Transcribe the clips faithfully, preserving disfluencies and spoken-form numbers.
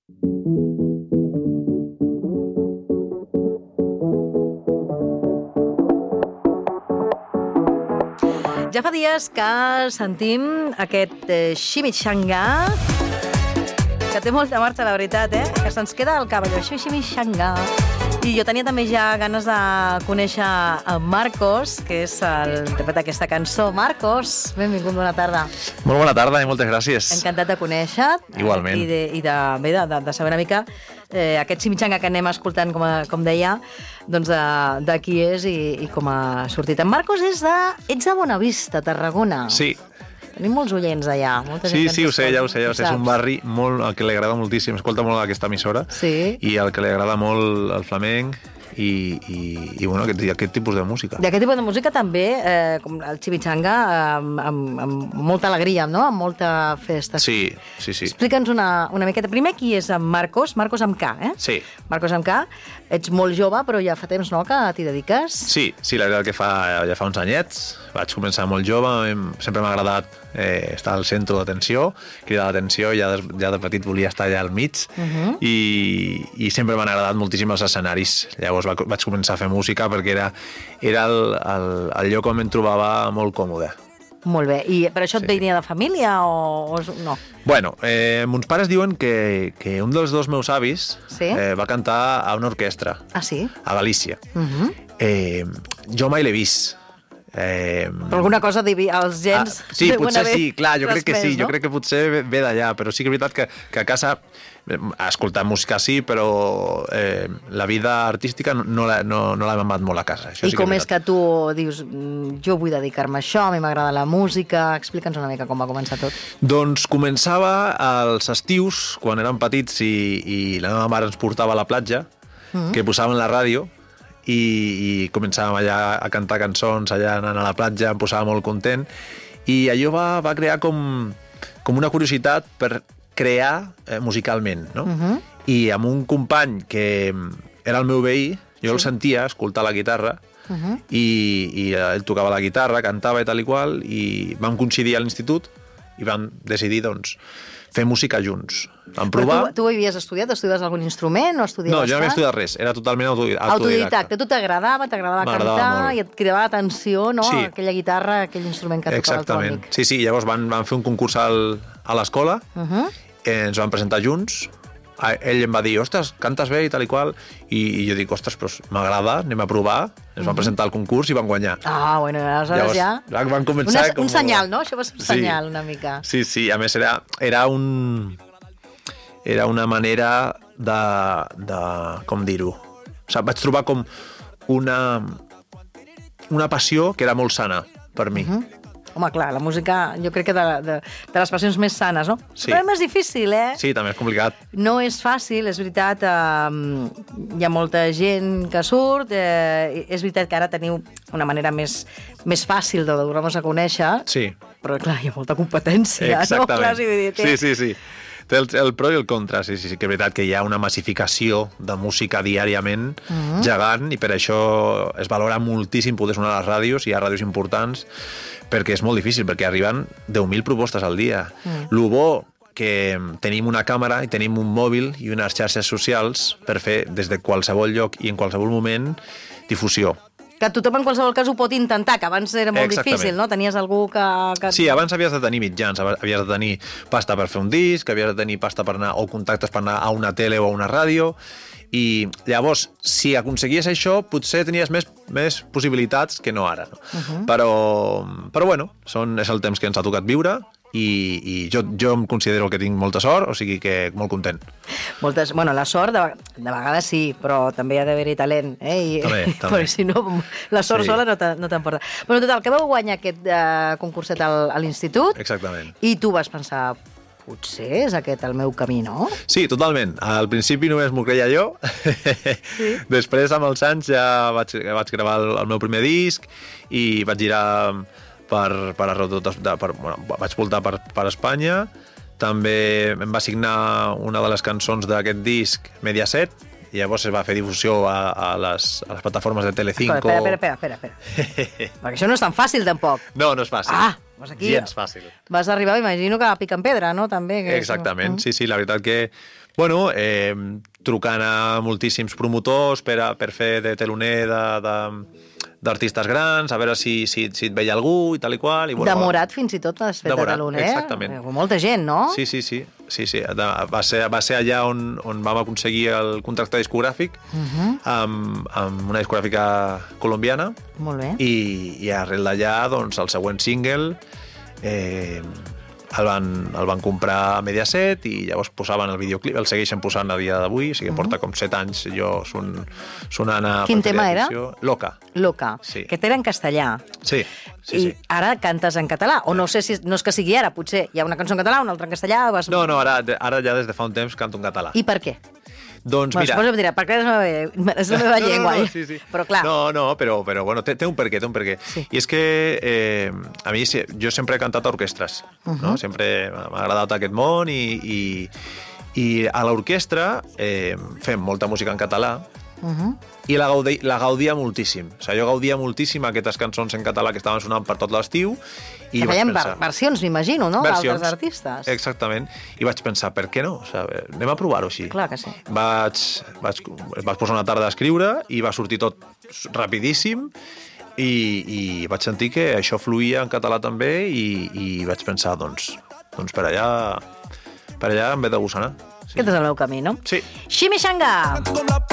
Ja fa dies que sentim aquest eh, Chimichanga, que té molta marxa, la veritat, eh? Que se'ns queda al cap, allò, Chimichanga. I jo tenia també ja ganes de conèixer en Marcos, que és l'interpret d'aquesta cançó. Marcos, benvingut, bona tarda. Molt bona tarda i moltes gràcies. Encantat de conèixer-te. Igualment. I de, i de, bé, de, de, de saber una mica eh, aquest Chimichanga que anem escoltant, com, a, com deia, doncs de, de qui és i, i com ha sortit. En Marcos és de... Ets de Bonavista, Tarragona. Sí. Tenim molts oients allà. Molta sí, gent sí, ho sé, ja ho sé, ja ho sé. És saps? un barri molt, al que li agrada moltíssim. Escolta molt aquesta emissora. Sí. I al que li agrada molt el flamenc i, i, i bueno, aquest, aquest tipus de música. D'aquest tipus de música també, eh, com el Chimichanga, amb, amb, amb molta alegria, no? Amb molta festa. Sí, sí, sí. Explica'ns una, una miqueta. Primer, qui és en Marcos? Marcos amb K, eh? Sí. Marcos amb K. Ets molt jove, però ja fa temps, no?, que t'hi dediques. Sí, sí, la veritat que fa, ja fa uns anyets. Vaig començar molt jove, sempre m'ha agradat eh, estar al centre d'atenció, cridar l'atenció, ja, de, ja de petit volia estar allà al mig, uh -huh. i, i sempre m'han agradat moltíssim els escenaris. Llavors va, vaig començar a fer música perquè era, era el, el, el lloc on em trobava molt còmode. Molt bé. I per això et Sí. venia de família o, o no? Bueno, eh, mons pares diuen que, que un dels dos meus avis Sí? eh, va cantar a una orquestra Ah, sí? a Galícia. Uh -huh. Eh, jo mai l'he vist. Eh, Però alguna cosa divi, els gens... Ah, sí, deuen potser haver sí, clar, jo crec que sí, transmès, jo no? crec que potser ve- ve d'allà, però sí que és veritat que, que a casa eh, escoltar música sí, però eh, la vida artística no, no l'ha no, no l'ha mamat molt a casa. Això I sí com que és que tu dius, mm, jo vull dedicar-me a això, a mi m'agrada la música... Explica'ns una mica com va començar tot. Doncs començava als estius, quan érem petits i, i la meva mare ens portava a la platja, mm-hmm. que posaven la ràdio, i, i començàvem allà a cantar cançons, allà anant a la platja, em posava molt content, i allò va, va crear com, com una curiositat per crear eh, musicalment, no? Uh-huh. I amb un company que era el meu veí, jo sí. el sentia escoltar la guitarra, uh-huh. i, i ell tocava la guitarra, cantava i tal i qual, i vam coincidir a l'institut i vam decidir, doncs, fer música junts. Vam provar... Però tu, tu havies estudiat? Estudies algun instrument o estudiaves No, jo no havia tant? estudiat res, era totalment autodidacta. Autodidacta. Tu t'agradava, t'agradava cantar molt. i et cridava l'atenció, no? Sí. Aquella guitarra, aquell instrument que tocava el teu Exactament. amic. Sí, sí, llavors van, van fer un concurs al, a l'escola, Uh -huh. eh, ens van presentar junts, a- ell em va dir, ostres, cantes bé i tal i qual, i, i jo dic, ostres, però m'agrada, anem a provar, ens van presentar al concurs i van guanyar. Ah, bueno, aleshores ja... Llavors van començar... Una, com... un senyal, no? Això va ser un Sí. senyal, una mica. Sí, sí, a més era, era un... Era una manera de... de com dir-ho? O sigui, vaig trobar com una... una passió que era molt sana per mi. Uh -huh. Home, clar, la música, jo crec que de, de, de les passions més sanes, no? Sí. Però és més difícil, eh? Sí, també és complicat. No és fàcil, és veritat, eh, hi ha molta gent que surt, eh, és veritat que ara teniu una manera més, més fàcil de donar-nos a conèixer, Sí. però clar, hi ha molta competència, Exactament. no? Clar, sí, vull dir, té- sí, sí, sí. Té el, el pro i el contra, sí, sí, sí, que és veritat que hi ha una massificació de música diàriament Mhm. gegant, i per això es valora moltíssim poder sonar a les ràdios, hi ha ràdios importants, perquè és molt difícil, perquè arriben deu mil propostes al dia. Mm. Lo bo que tenim una càmera i tenim un mòbil i unes xarxes socials per fer des de qualsevol lloc i en qualsevol moment difusió. Que tothom en qualsevol cas ho pot intentar, que abans era molt Exactament. difícil, no? Tenies algú que... que... Sí, abans havies de tenir mitjans, havies de tenir pasta per fer un disc, havies de tenir pasta per anar, o contactes per anar a una tele o a una ràdio, i llavors, si aconseguies això, potser tenies més, més possibilitats que no ara. No? Uh-huh. Però, però bueno, són, és el temps que ens ha tocat viure, i, i jo, jo em considero que tinc molta sort, o sigui que molt content. Moltes, bueno, la sort de, de vegades sí, però també hi ha d'haver-hi talent, eh? I, També, també. Perquè si no, la sort Sí. sola no te- no t'emporta. Bueno, total, que vau guanyar aquest eh, concurset al, a l'institut, Exactament. i tu vas pensar, potser és aquest el meu camí, no? Sí, totalment. Al principi només m'ho creia jo. Sí. Després, amb els anys, ja vaig, vaig gravar el, el meu primer disc i vaig girar per, per arreu tot, de, per, bueno, vaig voltar per, per Espanya. També em va signar una de les cançons d'aquest disc, Mediaset, i llavors es va fer difusió a, a, les, a les plataformes de Telecinco. Espera, espera, espera, espera, espera. Perquè això no és tan fàcil, tampoc. No, no és fàcil. Ah, doncs aquí... Gens fàcil. Vas arribar, imagino que a picar en pedra, no? També. Que és- Exactament, Mm. sí, sí, la veritat que Bueno, eh, trucant a moltíssims promotors per, a, per fer de teloner de, de, d'artistes grans, a veure si, si, si et veia algú i tal i qual. I, bueno, de Morat fins i tot has fet de, de teloner. Exactament. Molta gent, no? Sí, sí, sí. sí, sí. Va, ser, va ser allà on, on vam aconseguir el contracte discogràfic uh-huh. amb, amb una discogràfica colombiana. Molt bé. I, i arrel d'allà, doncs, el següent single eh, el, van, el van comprar a Mediaset i llavors posaven el videoclip, el segueixen posant a dia d'avui, o sigui, uh-huh. porta com set anys jo son, sonant a... Quin tema era? Loca. Loca, sí. Que era en castellà. Sí, sí, I sí. ara cantes en català, o no sé si no és que sigui ara, potser hi ha una cançó en català, una altra en castellà... Vas... No, no, ara, ara ja des de fa un temps canto en català. I per què? Doncs bueno, mira... Suposo que em dirà, perquè és la meva, és la meva no, llengua. No, no, sí, sí. Però clar... No, no, però, però bueno, té, té un perquè, té un perquè. Sí. I és que eh, a mi jo sempre he cantat a orquestres, uh-huh. no? Sempre m'ha agradat aquest món i, i, i a l'orquestra eh, fem molta música en català uh-huh. i la, gaudi, la gaudia moltíssim. O sigui, jo gaudia moltíssim aquestes cançons en català que estaven sonant per tot l'estiu. I que feien pensar, versions, m'imagino, no? D'altres artistes. Exactament. I vaig pensar, per què no? O sigui, anem a provar-ho així. Clar que sí. Vaig, vaig, vaig posar una tarda a escriure i va sortir tot rapidíssim i, i vaig sentir que això fluïa en català també i, i vaig pensar, doncs, doncs per allà per allà em ve de gust anar. Sí. Aquest és el meu camí, no? Sí. Chimichanga!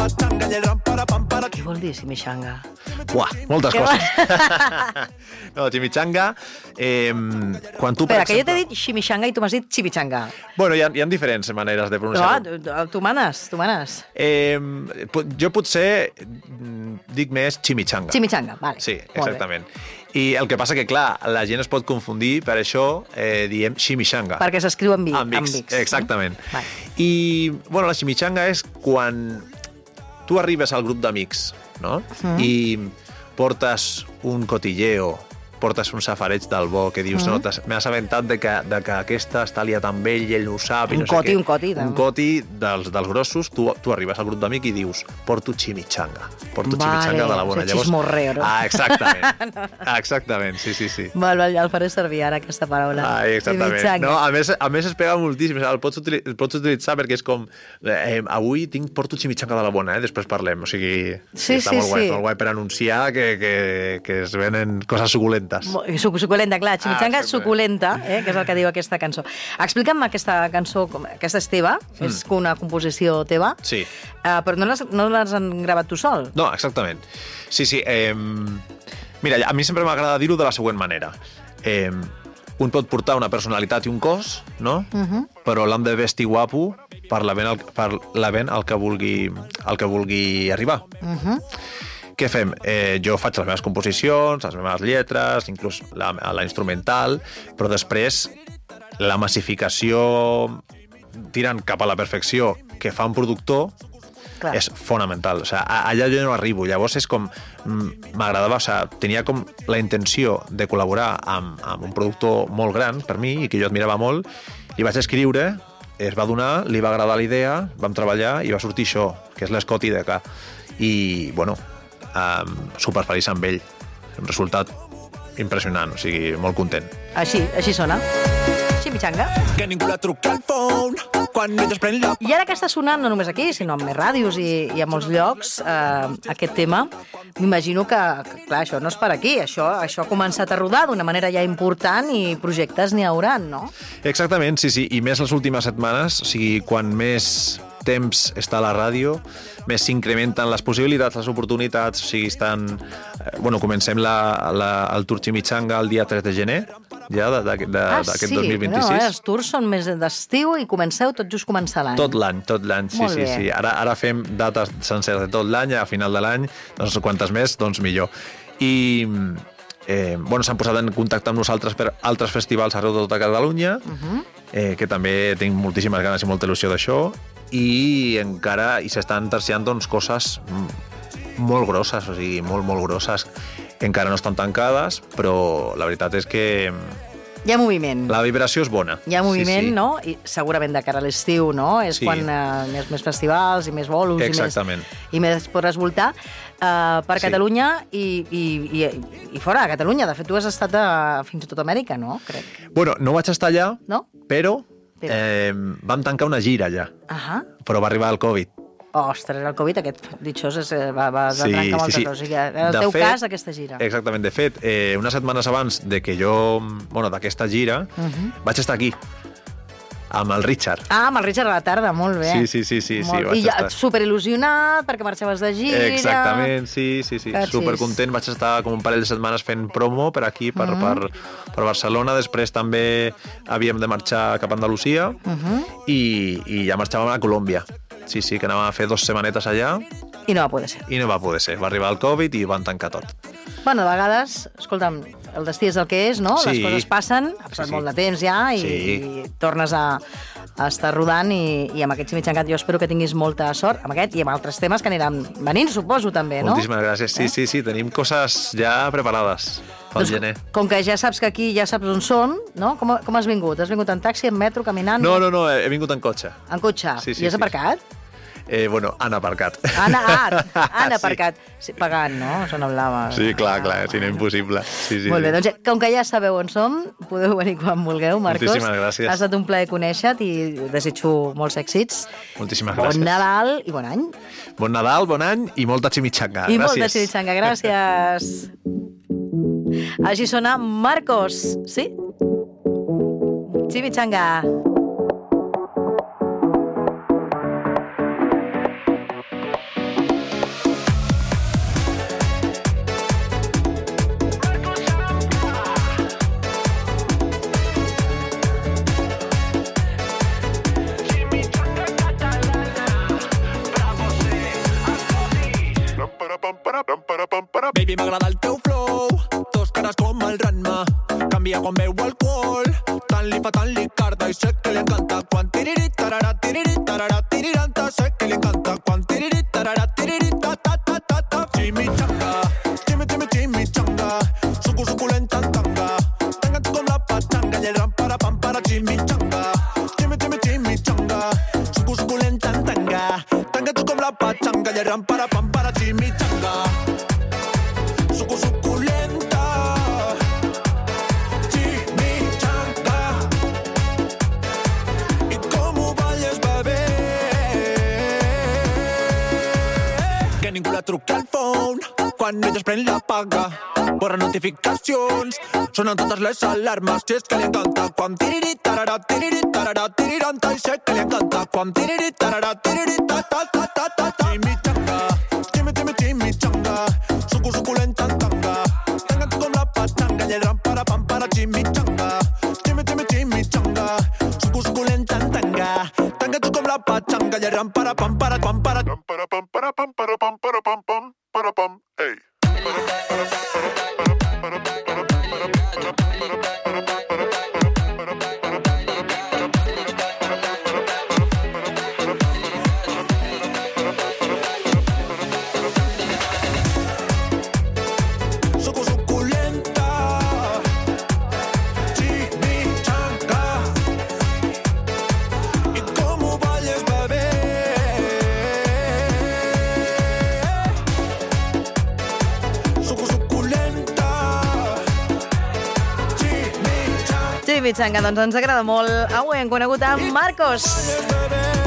Què vol dir chimichanga? Uah, moltes Què coses. No, chimichanga, eh, quan tu, per Espera, exemple... que jo t'he dit chimichanga i tu m'has dit chimichanga. Bueno, hi ha, hi ha diferents maneres de pronunciar-ho. No, tu manes, tu manes. Eh, jo potser dic més chimichanga. Chimichanga, vale. Sí, exactament. I el que passa que, clar, la gent es pot confundir, per això eh, diem chimichanga. Perquè s'escriu amb Vic. Amb Vics, exactament. No? Vale. I, bueno, la chimichanga és quan tu arribes al grup d'amics, no? Mm. I portes un cotilleo, portes un safareig del bo que dius, mm. no, m'he assabentat de que, de que aquesta està liat amb ell i ell no ho sap. Un no coti, sé un coti. Un coti dels, dels grossos, tu, tu arribes al grup d'amic i dius, porto chimichanga, porto vale, chimichanga de la bona. Llavors... chismorreo, no? Ah, exactament. no. Exactament, sí, sí, sí. Val, val, ja el faré servir ara, aquesta paraula. Ah, exactament. No, a, més, a més es pega moltíssim, el pots, utilitzar, el pots utilitzar perquè és com, eh, avui tinc, porto chimichanga de la bona, eh? Després parlem, o sigui, sí, està sí, molt guai, sí. molt guai per anunciar que, que, que es venen coses suculentes. Suculenta, clar, chimichanga ah, suculenta, eh, que és el que diu aquesta cançó. Explica'm aquesta cançó, aquesta és teva, mm. és una composició teva, sí. uh, però no l'has no l'has gravat tu sol. No, exactament. Sí, sí. Eh, mira, a mi sempre m'agrada dir-ho de la següent manera. Eh, un pot portar una personalitat i un cos, no? Uh-huh. Però l'han de vestir guapo per l'event al, per l'event al que vulgui, al que vulgui arribar. Uh-huh. Què fem? Eh, jo faig les meves composicions, les meves lletres, inclús la, la instrumental, però després la massificació tirant cap a la perfecció que fa un productor Clar. És fonamental. O sigui, allà jo no arribo. Llavors és com... M'agradava, o sigui, tenia com la intenció de col·laborar amb, amb un productor molt gran per mi i que jo admirava molt. Li vaig escriure, es va donar, li va agradar la idea, vam treballar i va sortir això, que és l'Escoti de K. I, bueno... Um, superfeliç amb ell. Un resultat impressionant, o sigui, molt content. Així, així sona. Chimichanga. Que ningú la truca al phone quan ella es pren la... I ara que està sonant, no només aquí, sinó en més ràdios i, i a molts llocs, eh, aquest tema, m'imagino que, que, clar, això no és per aquí, això, això ha començat a rodar d'una manera ja important i projectes n'hi hauran, no? Exactament, sí, sí, i més les últimes setmanes, o sigui, quan més temps està a la ràdio, més s'incrementen les possibilitats, les oportunitats, o sigui, estan... Eh, bueno, comencem la, la, el Tour Chimichanga el dia tres de gener, ja, d'aquest ah, sí? dos mil vint-i-sis. No, eh, els tours són més d'estiu i comenceu tot just començar l'any. Tot l'any, tot l'any, sí, sí, sí. Ara, ara fem dates senceres de tot l'any, a final de l'any, doncs quantes més, doncs millor. I... Eh, bueno, s'han posat en contacte amb nosaltres per altres festivals arreu de tota Catalunya, uh-huh. eh, que també tinc moltíssimes ganes i molta il·lusió d'això, i encara i s'estan terciant doncs, coses molt grosses, o sigui, molt, molt grosses, que encara no estan tancades, però la veritat és que... Hi ha moviment. La vibració és bona. Hi ha moviment, sí, sí. no? I segurament de cara a l'estiu, no? És sí. quan uh, més, més festivals i més bolos Exactament. i més, i més podràs voltar uh, per sí. Catalunya i, i, i, i fora de Catalunya. De fet, tu has estat a, fins i tot a Amèrica, no? Crec. Bueno, no vaig estar allà, no? però Eh, vam tancar una gira allà, Ahà. però va arribar el Covid. Ostres, el Covid, aquest ditxós, és, eh, va, va Sí, trencar moltes sí, sí. coses. O sigui, en el De teu fet- cas, aquesta gira. Exactament, de fet, eh, unes setmanes abans de que jo, bueno, d'aquesta gira, Mhm. vaig estar aquí, amb el Richard. Ah, amb el Richard a la tarda, molt bé. Sí, sí, sí, sí, sí, Molt... vaig I ja, estar. superil·lusionat perquè marxaves de gira. Exactament, sí, sí, sí. Cachis. Supercontent. Vaig estar com un parell de setmanes fent promo per aquí, per, Mhm. per, per Barcelona. Després també havíem de marxar cap a Andalusia Mhm. i, i ja marxàvem a Colòmbia. Sí, sí, que anàvem a fer dos setmanetes allà I no va poder ser. i no va poder ser. Va arribar el Covid i van tancar tot. Bueno, de vegades, escolta'm, el destí és el que és, no? Sí. Les coses passen, ha passat Sí, sí. molt de temps ja i, Sí. i tornes a, a estar rodant i, i amb aquest Chimichangat jo espero que tinguis molta sort amb aquest i amb altres temes que aniran venint, suposo, també, no? Moltíssimes gràcies. Sí, Eh? sí, sí, tenim coses ja preparades pel Doncs, gener. com que ja saps que aquí ja saps on són, no? Com, com has vingut? Has vingut en taxi, en metro, caminant? No, no, no, he he vingut en cotxe. En cotxe? Sí, sí, I has sí. aparcat? Eh, bueno, han aparcat. Han, ah, han Sí. aparcat. Sí, pagant, no? Això no hablava. Sí, clar, clar, si no impossible. Sí, sí, Molt bé, sí. doncs com que ja sabeu on som, podeu venir quan vulgueu, Marcos. Moltíssimes gràcies. Ha estat un plaer conèixer-te i desitjo molts èxits. Moltíssimes Bon gràcies. Nadal i bon any. Bon Nadal, bon any i molta chimichanga. I Gràcies. molta chimichanga, gràcies. Així sona Marcos, sí? Chimichanga. Baby, m'agrada el teu flow, dos cares com el Ranma. Canvia quan veu alcohol, tant li fa, tant li carda. I sé que li encanta quan tiriri, tarara, tiriri, tarara, tiriranta. Sé que li encanta quan tiriri, tarara, tiriri, ta, ta, ta, ta, ta. Chimichanga, chimi, chimi, chimichanga. Sucu, suculenta, tanga. Tanga tu com la pachanga i el ram para pam para chimichanga. Chimi, chimi, chimichanga. Sucu, suculenta, tanga. Tanga tu com la pachanga i el ram para pam para chimichanga. Sucu, suculenta, chimichanga. I com ho balles, bebè. Que ningú la truqui al phone quan ella es pren la paga. Borra notificacions, sonen totes les alarmes. Si és que li encanta quan tiriri, tarara, tiriri, tarara, tiriranta. I sé que li encanta quan tiriri, tarara, tiriri, ta, ta, ta, ta, ta, ta. Chimichanga, chimi, chimi, chimichanga. Sucu, suculenta, tanga. Tanga tu com la pachanga i el ram para pam para chimichanga. Chimi, chimi, chimichanga. Sucu, suculenta, tanga. Tanga tu com la pachanga i el ram para pam para pam para pam para pam para pam para pam para pam pam para pam. Ey. Sucu, suculenta, chimichanga. I com ho balles, bebè. Sucu, suculenta, chimichanga. Chimichanga, doncs ens agrada molt. Avui hem conegut amb Marcos. Bebè.